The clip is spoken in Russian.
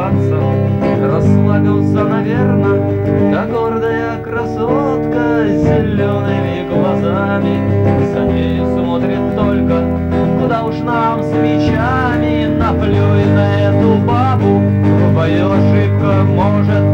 улыбаться. Расслабился, наверно, та гордая красотка с зелеными глазами. За ней смотрит только, куда уж нам с мечами. Наплюй на эту бабу, твоя ошибка может